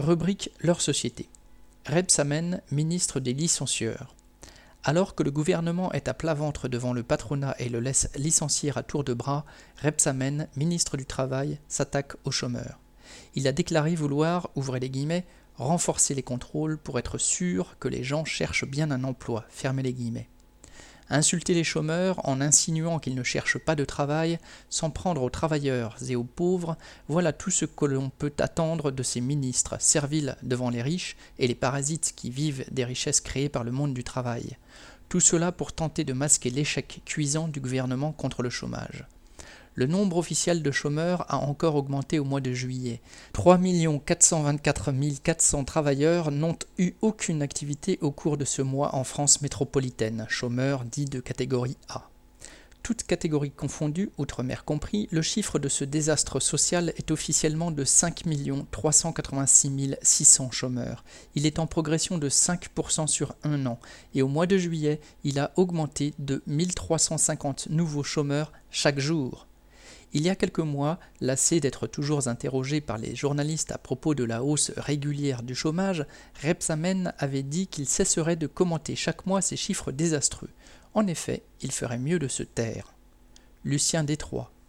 Rubrique Leur société. Rebsamen, ministre des licencieurs. Alors que le gouvernement est à plat ventre devant le patronat et le laisse licencier à tour de bras, Rebsamen, ministre du Travail, s'attaque aux chômeurs. Il a déclaré vouloir, ouvrez les guillemets, renforcer les contrôles pour être sûr que les gens cherchent bien un emploi, fermez les guillemets. Insulter les chômeurs en insinuant qu'ils ne cherchent pas de travail, s'en prendre aux travailleurs et aux pauvres, voilà tout ce que l'on peut attendre de ces ministres serviles devant les riches et les parasites qui vivent des richesses créées par le monde du travail. Tout cela pour tenter de masquer l'échec cuisant du gouvernement contre le chômage. Le nombre officiel de chômeurs a encore augmenté au mois de juillet. 3 424 400 travailleurs n'ont eu aucune activité au cours de ce mois en France métropolitaine, chômeurs dits de catégorie A. Toutes catégories confondues, outre-mer compris, le chiffre de ce désastre social est officiellement de 5 386 600 chômeurs. Il est en progression de 5% sur un an, et au mois de juillet, il a augmenté de 1350 nouveaux chômeurs chaque jour. Il y a quelques mois, lassé d'être toujours interrogé par les journalistes à propos de la hausse régulière du chômage, Rebsamen avait dit qu'il cesserait de commenter chaque mois ces chiffres désastreux. En effet, il ferait mieux de se taire. Lucien Détroit.